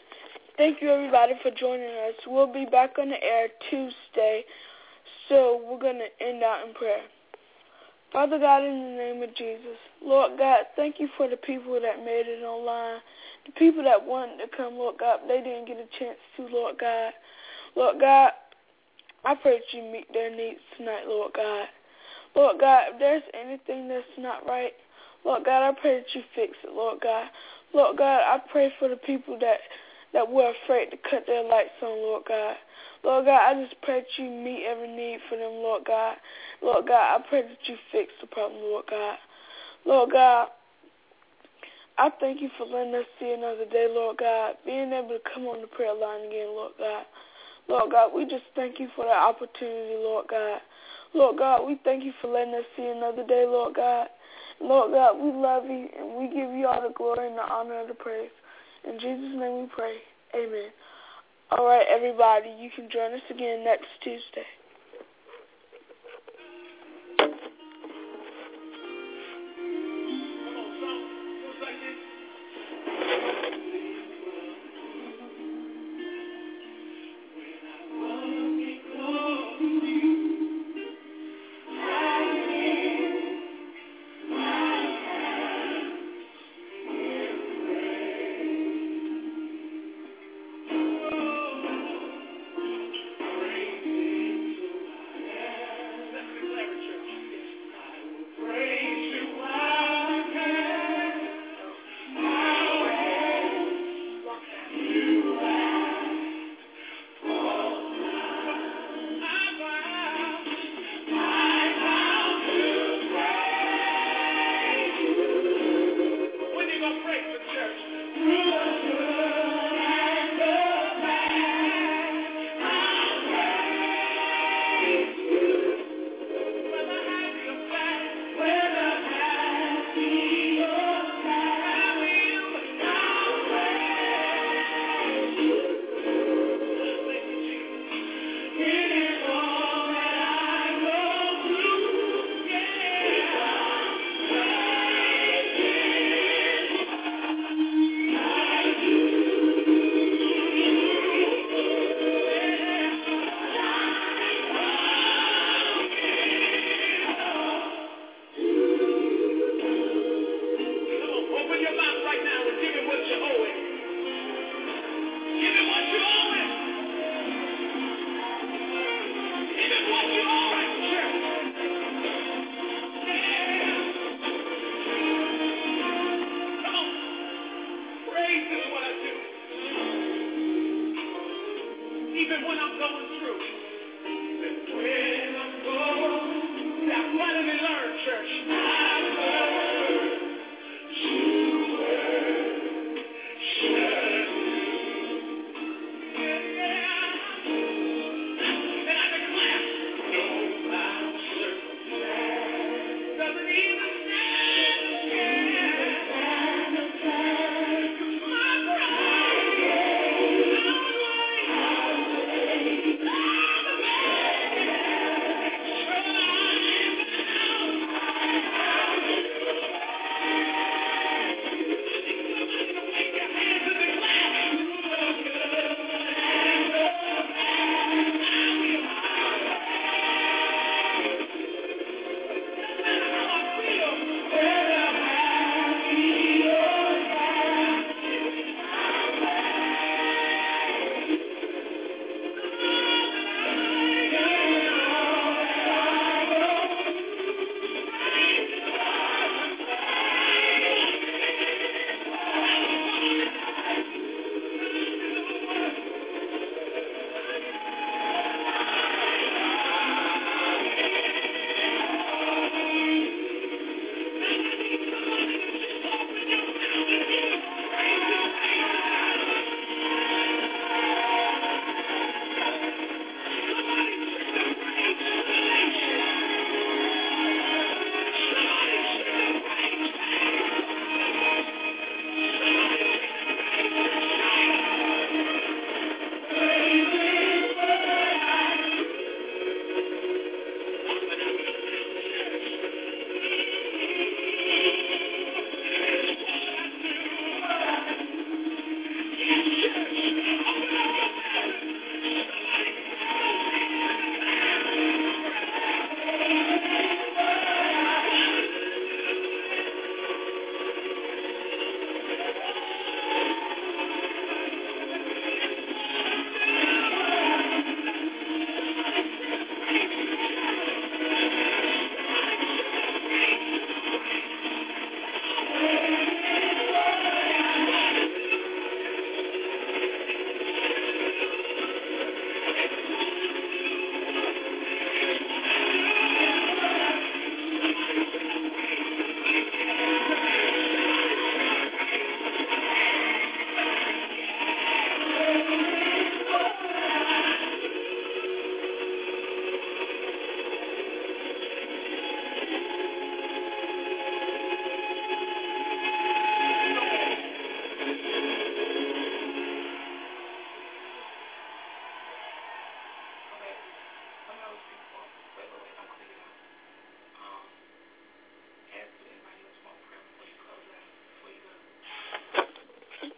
Thank you, everybody, for joining us. We'll be back on the air Tuesday, so we're going to end out in prayer. Father God, in the name of Jesus, Lord God, thank you for the people that made it online, the people that wanted to come, Lord God, but they didn't get a chance to, Lord God. Lord God, I pray that you meet their needs tonight, Lord God. Lord God, if there's anything that's not right, Lord God, I pray that you fix it, Lord God. Lord God, I pray for the people that were afraid to cut their lights on, Lord God. Lord God, I just pray that you meet every need for them, Lord God. Lord God, I pray that you fix the problem, Lord God. Lord God, I thank you for letting us see another day, Lord God, being able to come on the prayer line again, Lord God. Lord God, we just thank you for that opportunity, Lord God. Lord God, we thank you for letting us see another day, Lord God. Lord God, we love you, and we give you all the glory and the honor and the praise. In Jesus' name we pray. Amen. All right, everybody, you can join us again next Tuesday.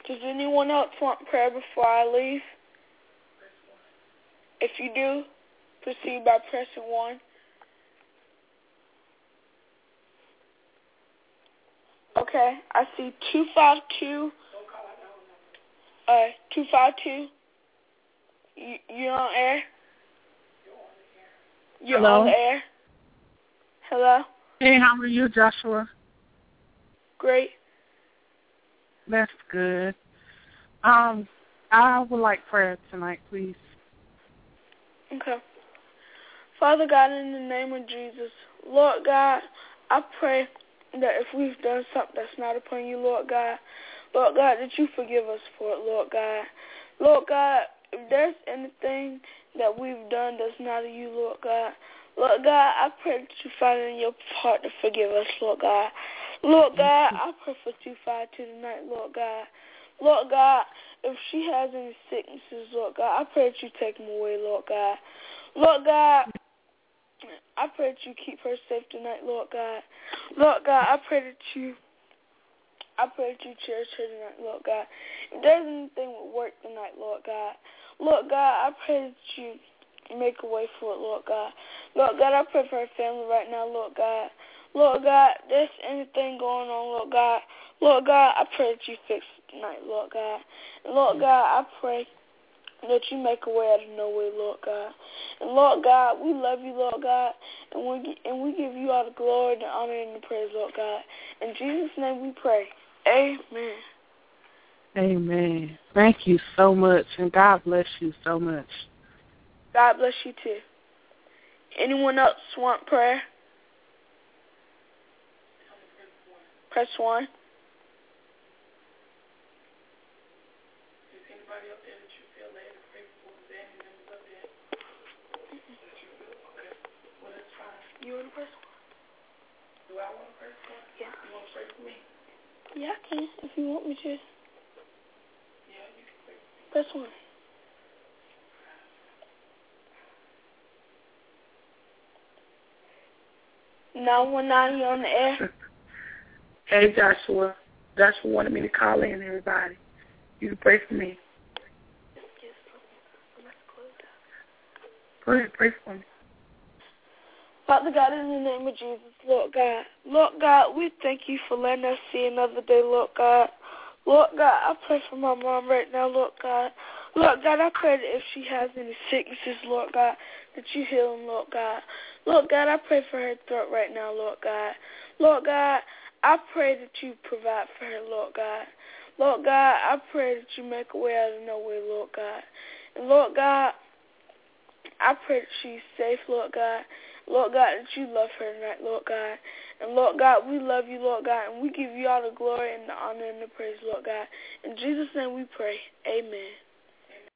Does anyone else want prayer before I leave? If you do, proceed by pressing 1. Okay, I see 252. 252. You're on air? You're Hello? on the air? Hello? Hey, how are you, Joshua? Great. That's good. I would like prayer tonight, please. Okay. Father God, in the name of Jesus, Lord God, I pray that if we've done something that's not upon you, Lord God, that you forgive us for it, Lord God. Lord God, if there's anything that we've done that's not of you, Lord God, I pray that you find it in your heart to forgive us, Lord God. Lord God, I pray for 252 tonight, Lord God. Lord God, if she has any sicknesses, Lord God, I pray that you take them away, Lord God. Lord God, I pray that you keep her safe tonight, Lord God. Lord God, I pray that you cherish her tonight, Lord God. If there's anything with work tonight, Lord God, I pray that you make a way for it, Lord God. Lord God, I pray for her family right now, Lord God. Lord God, if there's anything going on, Lord God, I pray that you fix it tonight, Lord God. And Lord God, I pray that you make a way out of no way, Lord God. And Lord God, we love you, Lord God, and we give you all the glory, the honor, and the praise, Lord God. In Jesus' name we pray. Amen. Amen. Thank you so much, and God bless you so much. God bless you too. Anyone else want prayer? Press 1. You want to press 1? Do I want to press 1? Yeah. You want to pray for me? Yeah, I can, if you want me to. Yeah, you can pray for me. Press 1. Now, when I'm on the air. Hey, Joshua. Joshua wanted me to call in, everybody. You can pray for me. Go ahead, pray for me. Father God, in the name of Jesus, Lord God, we thank you for letting us see another day, Lord God. Lord God, I pray for my mom right now, Lord God. Lord God, I pray that if she has any sicknesses, Lord God, that you heal them, Lord God. Lord God, I pray for her throat right now, Lord God. Lord God, I pray that you provide for her, Lord God. Lord God, I pray that you make a way out of no way, Lord God. And Lord God, I pray that she's safe, Lord God. Lord God, that you love her tonight, Lord God. And Lord God, we love you, Lord God, and we give you all the glory and the honor and the praise, Lord God. In Jesus' name we pray. Amen.